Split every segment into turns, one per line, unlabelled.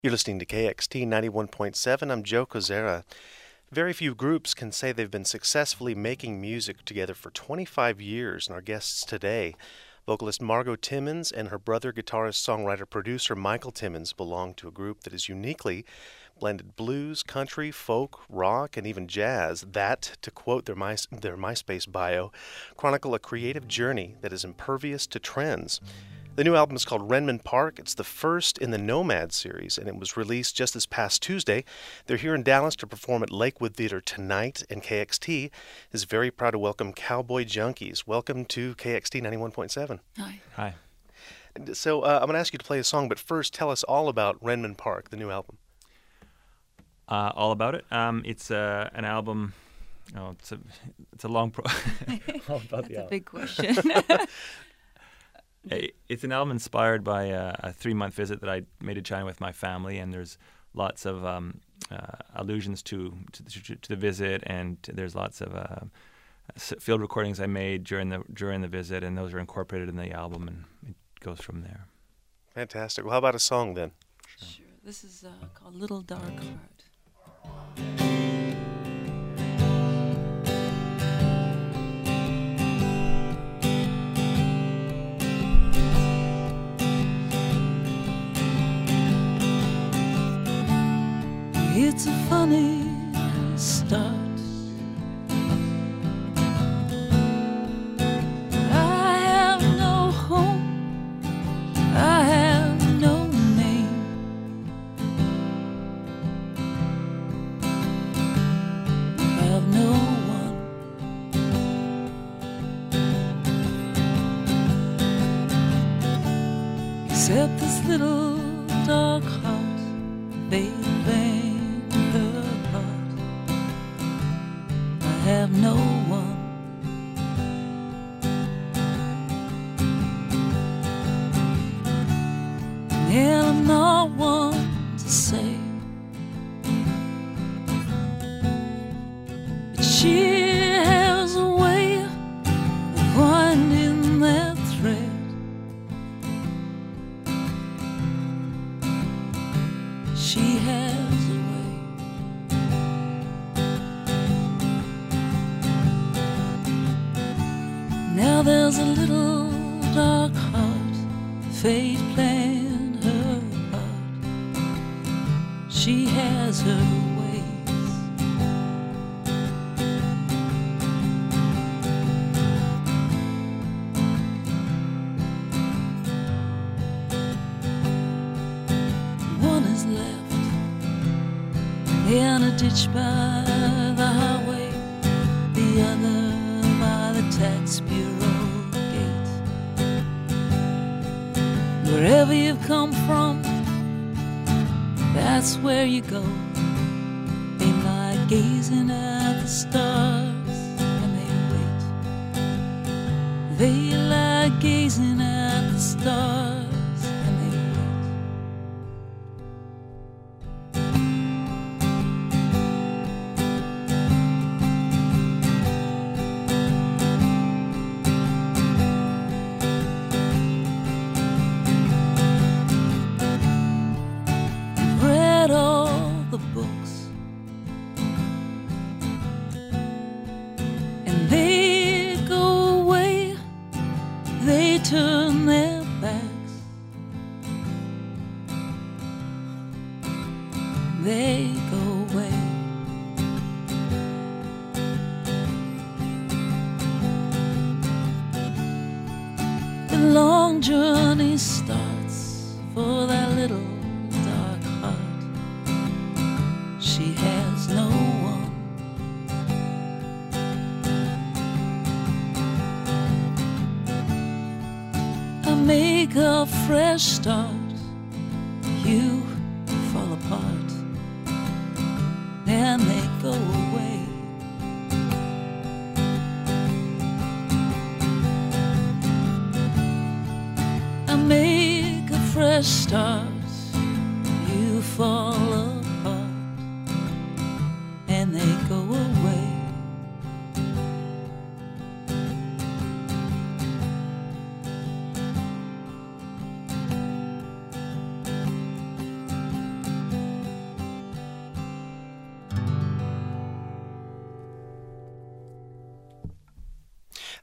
You're listening to KXT 91.7. I'm Joe Kozera. Very few groups can say they've been successfully making music together for 25 years, and our guests today, vocalist Margot Timmons and her brother, guitarist, songwriter, producer Michael Timmons, belong to a group that has uniquely blended blues, country, folk, rock, and even jazz that, to quote their MySpace bio, chronicle a creative journey that is impervious to trends. The new album is called Renman Park. It's the first in the Nomad series, and it was released just this past Tuesday. They're here in Dallas to perform at Lakewood Theater tonight, and KXT is very proud to welcome Cowboy Junkies. Welcome to KXT 91.7.
Hi.
Hi.
So I'm going to ask you to play a song, but first tell us all about Renman Park, the new album.
All about it. It's an album. Oh, it's a long all about
That's a big question.
It's an album inspired by a 3-month visit that I made to China with my family, and there's lots of allusions to the visit, and there's lots of field recordings I made during the visit, and those are incorporated in the album, and it goes from there.
Fantastic. Well, how about a song then?
Sure. This is called Little Dark Heart. It's a funny start. I have no home, I have no name. I have no one. Except this little dark heart, baby. I have no one. And I'm not one to say, but she has a way of winding that thread. She has a way. Now there's a little dark heart, fate playing her part. She has her ways. One is left in a ditch by the highway, the other by the tax bureau gate. Wherever you've come from, that's where you go. They lie gazing at the stars and they wait. They lie gazing at the stars and they wait. The books, and they go away, they turn their backs, they go away. The long journey starts for that little dark heart. She has no one. I make a fresh start. You fall apart, and they go away. I make a fresh start. You fall apart, and they go away.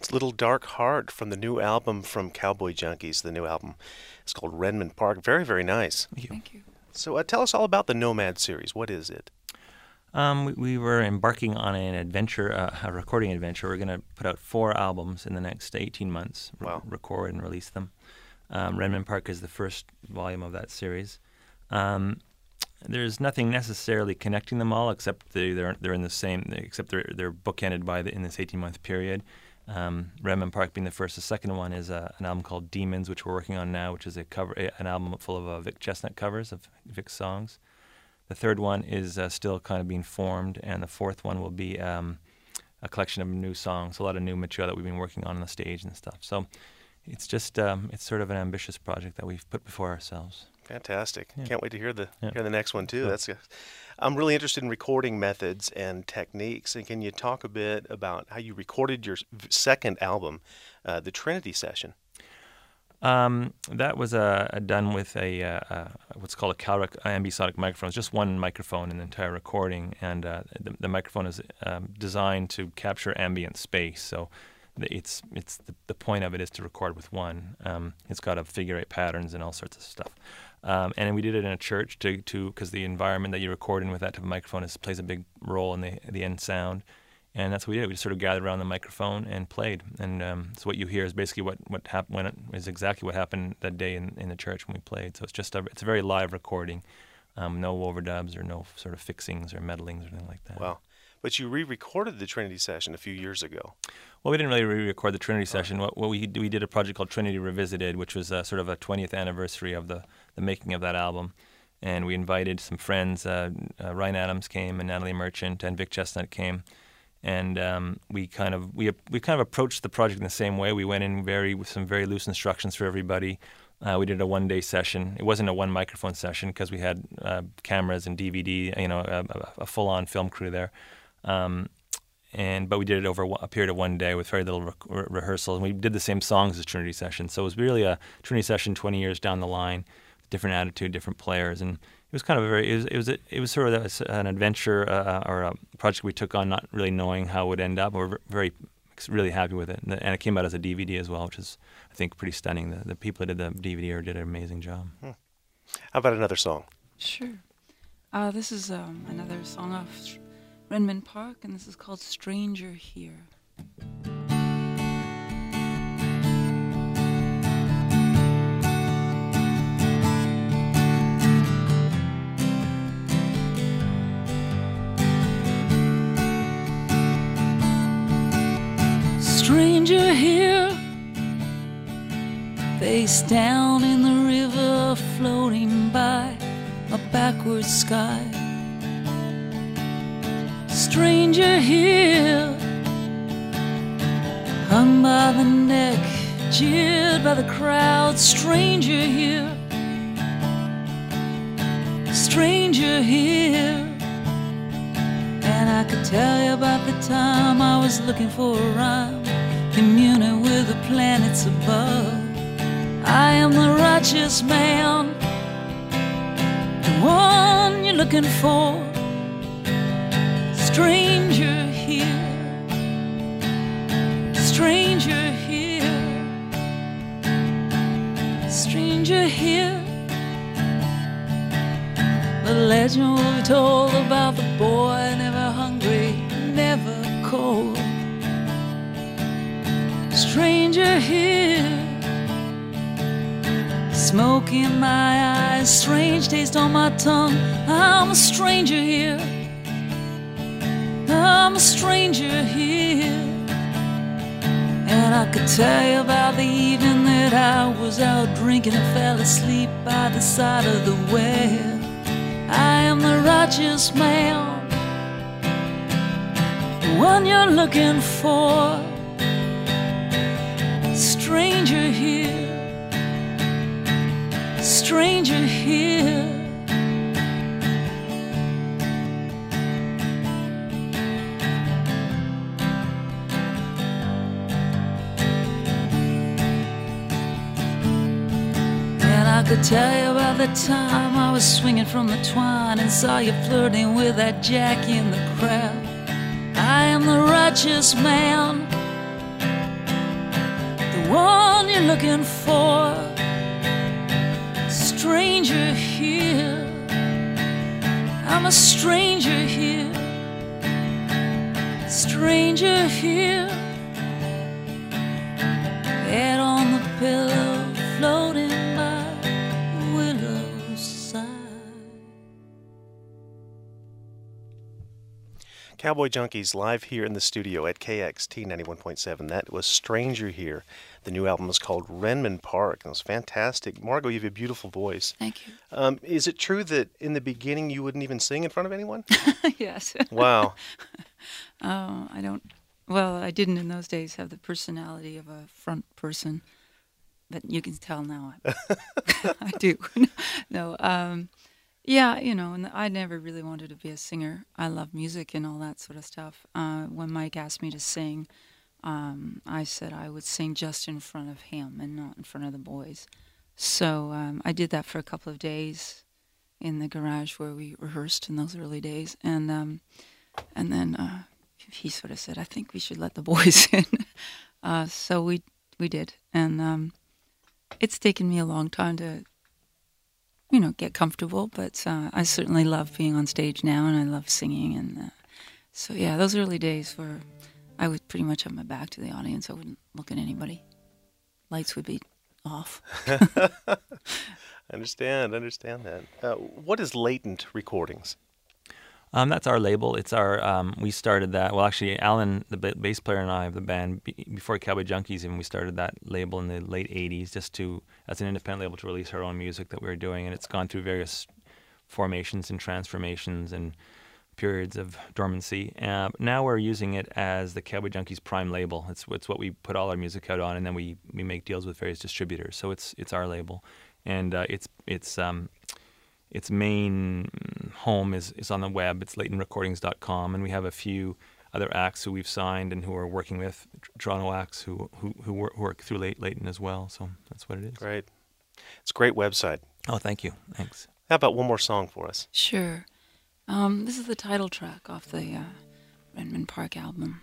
It's Little Dark Heart from the new album from Cowboy Junkies, the new album. It's called Renman Park. Very, very nice.
Thank you.
So tell us all about the Nomad series. What is it?
We were embarking on an adventure, a recording adventure. We're going to put out 4 albums in the next 18 months,
Wow.
record and release them. Renman Park is the first volume of that series. There's nothing necessarily connecting them all, except they're in the same. Except they're bookended by in this 18-month period. Renman Park being the first. The second one is an album called Demons, which we're working on now, which is an album full of Vic Chestnut covers of Vic's songs. The third one is still kind of being formed, and the fourth one will be a collection of new songs, a lot of new material that we've been working on the stage and stuff. So it's just it's sort of an ambitious project that we've put before ourselves.
Fantastic.
Yeah.
Can't wait to hear the next one, too.
Cool.
That's good. I'm really interested in recording methods and techniques. And can you talk a bit about how you recorded your second album, the Trinity Session?
That was done with what's called a Calrec ambisonic microphone. It's just one microphone in the entire recording, and the microphone is designed to capture ambient space. So the point of it is to record with one. It's got figure 8 patterns and all sorts of stuff. And we did it in a church because the environment that you record in with that type of microphone plays a big role in the end sound. And that's what we did. We just sort of gathered around the microphone and played. And so what you hear is basically what happened is exactly what happened that day in the church when we played. So it's a very live recording, no overdubs or no sort of fixings or meddlings or anything like that.
Wow. But you re-recorded the Trinity Session a few years ago.
Well, we didn't really re-record the Trinity Session. What we did a project called Trinity Revisited, which was sort of a 20th anniversary of the making of that album. And we invited some friends. Ryan Adams came, and Natalie Merchant, and Vic Chestnut came. And we kind of approached the project in the same way. We went in with some very loose instructions for everybody. We did a one-day session. It wasn't a one-microphone session because we had cameras and DVD, a full-on film crew there. But we did it over a period of one day with very little rehearsal. And we did the same songs as Trinity Session. So it was really a Trinity Session 20 years down the line, different attitude, different players, and it was kind of it was sort of an adventure or a project we took on, not really knowing how it would end up. We're really happy with it, and it came out as a DVD as well, which is I think pretty stunning. The people that did the DVD did an amazing job.
How about another song?
Sure. This is another song off Renman Park, and this is called Stranger Here. Stranger here, face down in the river, floating by a backward sky. Stranger here, hung by the neck, jeered by the crowd. Stranger here, stranger here. And I could tell you about the time I was looking for a rhyme, communing with the planets above. I am the righteous man, the one you're looking for. Stranger here, stranger here, stranger here. The legend will be told about the boy, never hungry, never cold. Stranger here, smoke in my eyes, strange taste on my tongue. I'm a stranger here, I'm a stranger here. And I could tell you about the evening that I was out drinking and fell asleep by the side of the well. I am the righteous man, the one you're looking for. Stranger here, stranger here. I could tell you about the time I was swinging from the twine and saw you flirting with that Jackie in the crowd. I am the righteous man, one you're looking for. Stranger here, I'm a stranger here. Stranger here, head on the pillow, floating by Willow's side.
Cowboy Junkies live here in the studio at KXT 91.7. That was Stranger Here. The new album is called Renman Park. It was fantastic. Margot, you have a beautiful voice.
Thank you.
Is it true that in the beginning you wouldn't even sing in front of anyone?
Yes.
Wow.
I don't. Well, I didn't in those days have the personality of a front person, but you can tell now I do. No. Yeah, you know, and I never really wanted to be a singer. I love music and all that sort of stuff. When Mike asked me to sing, I said I would sing just in front of him and not in front of the boys. So I did that for a couple of days in the garage where we rehearsed in those early days, and then he sort of said, "I think we should let the boys in." So we did, and it's taken me a long time to, you know, get comfortable, but I certainly love being on stage now, and I love singing, and so yeah, those early days were, I would pretty much have my back to the audience. I wouldn't look at anybody. Lights would be off.
I understand that. What is Latent Recordings?
That's our label. It's our, we started that, well actually Alan, the bass player, and I of the band, before Cowboy Junkies, and we started that label in the late 80s just to, as an independent label, to release our own music that we were doing, and it's gone through various formations and transformations and periods of dormancy. Now we're using it as the Cowboy Junkies Prime label. It's what we put all our music out on, and then we make deals with various distributors. So it's our label, and its main home is on the web. It's LaytonRecordings.com, and we have a few other acts who we've signed and who are working with, Toronto acts who work through Layton as well. So that's what it is.
Great. It's a great website.
Oh, thank you. Thanks.
How about one more song for us?
Sure. This is the title track off the Renman Park album.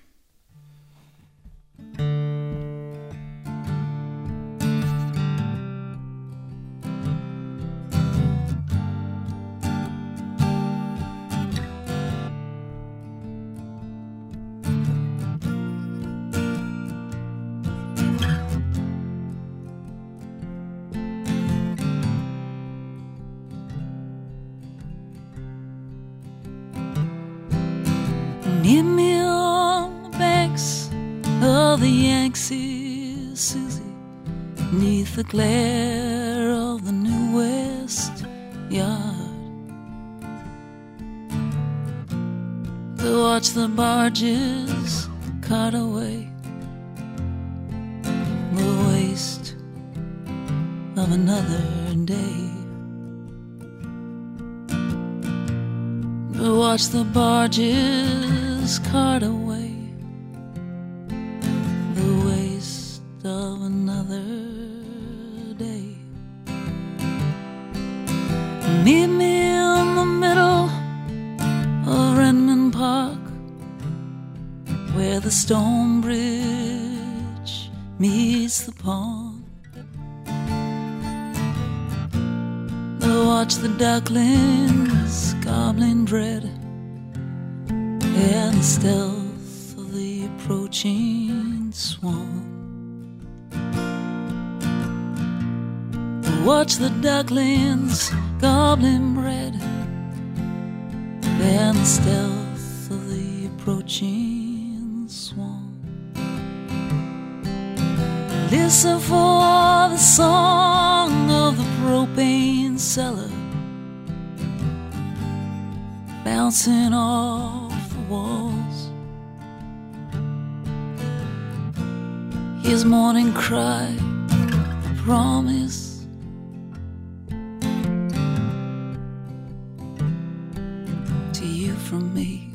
Meet me on the banks of the Yangtze, Susie, neath the glare of the New West Yard, to watch the barges cut away the waste of another day. To watch the barges cart away the waste of another day. Meet me in the middle of Renman Park, where the stone bridge meets the pond, to watch the ducklings gobbling bread and the stealth of the approaching swan. Watch the ducklings gobbling bread and the stealth of the approaching swan. Listen for the song of the propane cellar bouncing off the walls. His morning cry, promise. To you from me.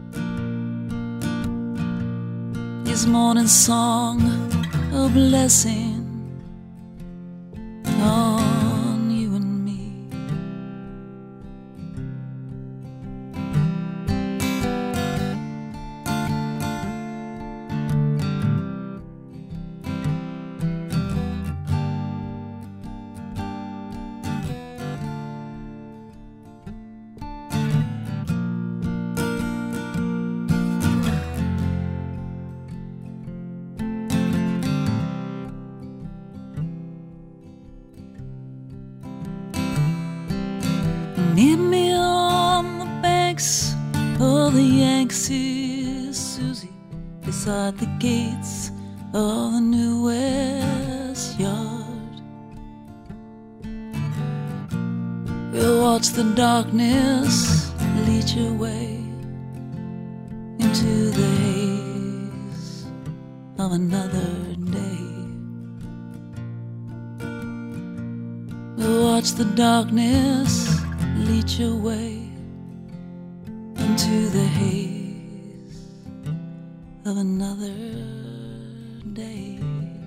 His morning song, a blessing on you and me.
think see Susie beside the gates of the New West Yard. We'll watch the darkness leach away into the haze of another day. We'll watch the darkness leach away into the haze of another day.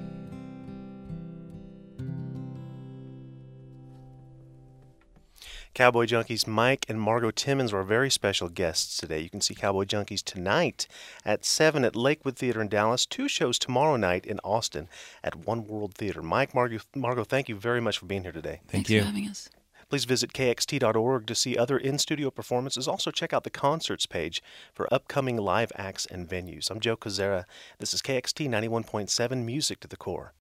Cowboy Junkies Mike and Margot Timmons are our very special guests today. You can see Cowboy Junkies tonight at 7 at Lakewood Theater in Dallas, 2 shows tomorrow night in Austin at One World Theater. Mike, Margot, thank you very much for being here today.
Thank
Thanks
you
for having us.
Please visit kxt.org to see other in-studio performances. Also check out the concerts page for upcoming live acts and venues. I'm Joe Kozera. This is KXT 91.7 Music to the Core.